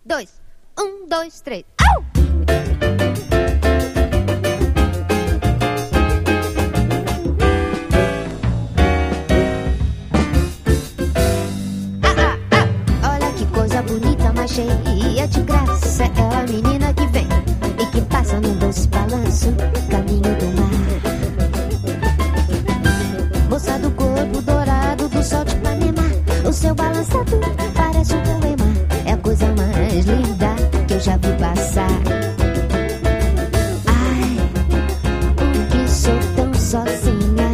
2, 1, 2, 3. Au! Olha que coisa bonita, mas cheia de graça. É ela, menina que vem e que passa num doce balanço, caminho do mar. Moça do corpo dourado do sol de Ipanema, o seu balançado parece um poema. É a coisa mais linda que eu já vi passar. Ai, por que sou tão sozinha?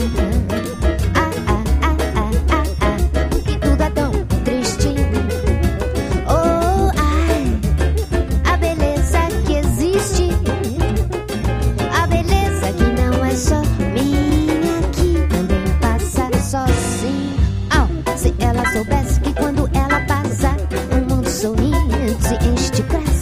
Por que tudo é tão triste? Oh, ai, a beleza que existe, a beleza que não é só minha, que também passa sozinha. Oh, se ela soubesse que quando ela passa, o mundo sorrindo se enche de graça.